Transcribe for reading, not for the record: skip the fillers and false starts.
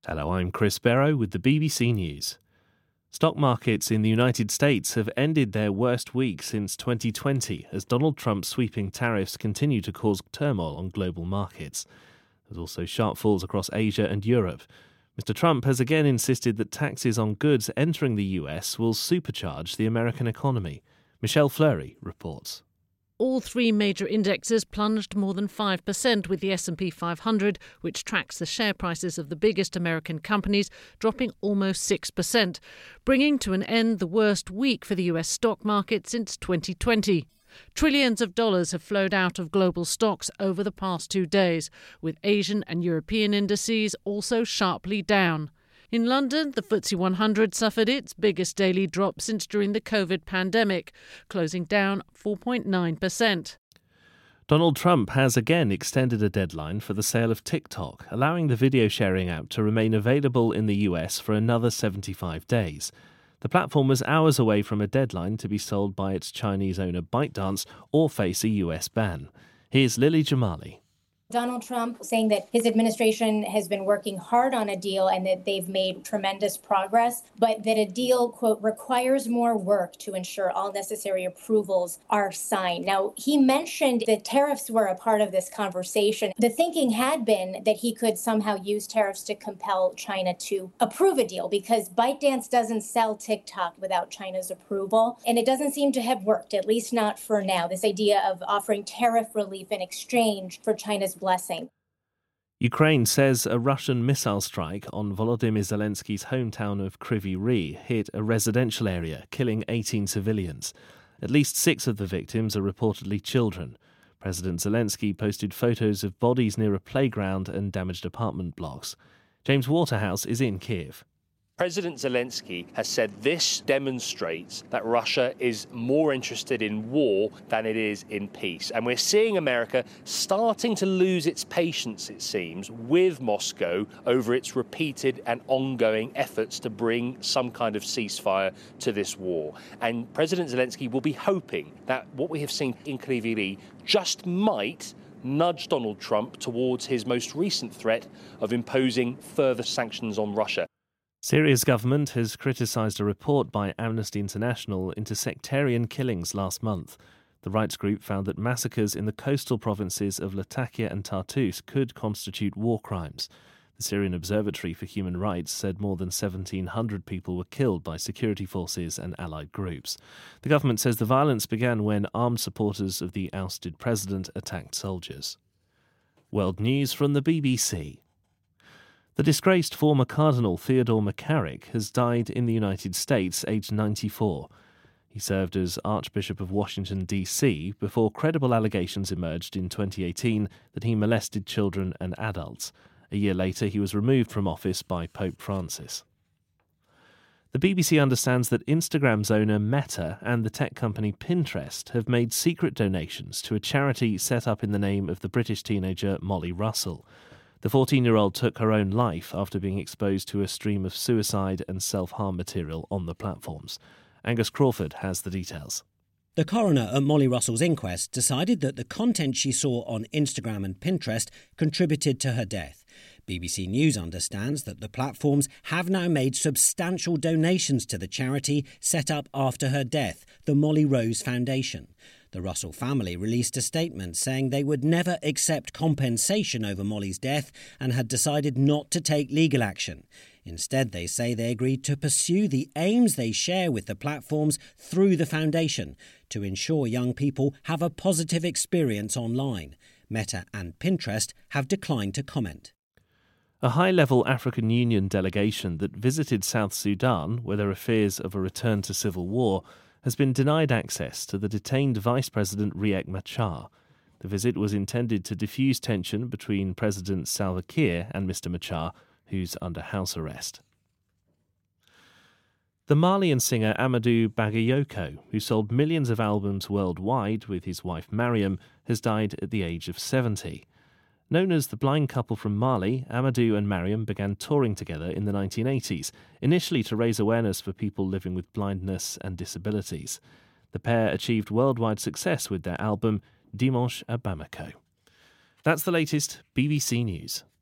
Hello, I'm Chris Barrow with the BBC News. Stock markets in the United States have ended their worst week since 2020 as Donald Trump's sweeping tariffs continue to cause turmoil on global markets. There's also sharp falls across Asia and Europe. Mr. Trump has again insisted that taxes on goods entering the US will supercharge the American economy. Michelle Fleury reports. All three major indexes plunged more than 5%, with the S&P 500, which tracks the share prices of the biggest American companies, dropping almost 6%, bringing to an end the worst week for the US stock market since 2020. Trillions of dollars have flowed out of global stocks over the past 2 days, with Asian and European indices also sharply down. In London, the FTSE 100 suffered its biggest daily drop since during the COVID pandemic, closing down 4.9%. Donald Trump has again extended a deadline for the sale of TikTok, allowing the video sharing app to remain available in the US for another 75 days. The platform was hours away from a deadline to be sold by its Chinese owner ByteDance or face a US ban. Here's Lily Jamali. Donald Trump saying that his administration has been working hard on a deal and that they've made tremendous progress, but that a deal, quote, requires more work to ensure all necessary approvals are signed. Now, he mentioned that tariffs were a part of this conversation. The thinking had been that he could somehow use tariffs to compel China to approve a deal because ByteDance doesn't sell TikTok without China's approval. And it doesn't seem to have worked, at least not for now. This idea of offering tariff relief in exchange for China's blessing. Ukraine says a Russian missile strike on Volodymyr Zelensky's hometown of Kryvyi Rih hit a residential area, killing 18 civilians. At least 6 of the victims are reportedly children. President Zelensky posted photos of bodies near a playground and damaged apartment blocks. James Waterhouse is in Kiev. President Zelensky has said this demonstrates that Russia is more interested in war than it is in peace. And we're seeing America starting to lose its patience, it seems, with Moscow over its repeated and ongoing efforts to bring some kind of ceasefire to this war. And President Zelensky will be hoping that what we have seen in Kryvyi Rih just might nudge Donald Trump towards his most recent threat of imposing further sanctions on Russia. Syria's government has criticised a report by Amnesty International into sectarian killings last month. The rights group found that massacres in the coastal provinces of Latakia and Tartus could constitute war crimes. The Syrian Observatory for Human Rights said more than 1,700 people were killed by security forces and allied groups. The government says the violence began when armed supporters of the ousted president attacked soldiers. World News from the BBC. The disgraced former Cardinal Theodore McCarrick has died in the United States, aged 94. He served as Archbishop of Washington, D.C., before credible allegations emerged in 2018 that he molested children and adults. A year later, he was removed from office by Pope Francis. The BBC understands that Instagram's owner Meta and the tech company Pinterest have made secret donations to a charity set up in the name of the British teenager Molly Russell. The 14-year-old took her own life after being exposed to a stream of suicide and self-harm material on the platforms. Angus Crawford has the details. The coroner at Molly Russell's inquest decided that the content she saw on Instagram and Pinterest contributed to her death. BBC News understands that the platforms have now made substantial donations to the charity set up after her death, the Molly Rose Foundation. The Russell family released a statement saying they would never accept compensation over Molly's death and had decided not to take legal action. Instead, they say they agreed to pursue the aims they share with the platforms through the foundation to ensure young people have a positive experience online. Meta and Pinterest have declined to comment. A high-level African Union delegation that visited South Sudan, where there are fears of a return to civil war, has been denied access to the detained Vice President Riek Machar. The visit was intended to diffuse tension between President Salva Kiir and Mr. Machar, who's under house arrest. The Malian singer Amadou Bagayoko, who sold millions of albums worldwide with his wife Mariam, has died at the age of 70. Known as the blind couple from Mali, Amadou and Mariam began touring together in the 1980s, initially to raise awareness for people living with blindness and disabilities. The pair achieved worldwide success with their album Dimanche à Bamako. That's the latest BBC News.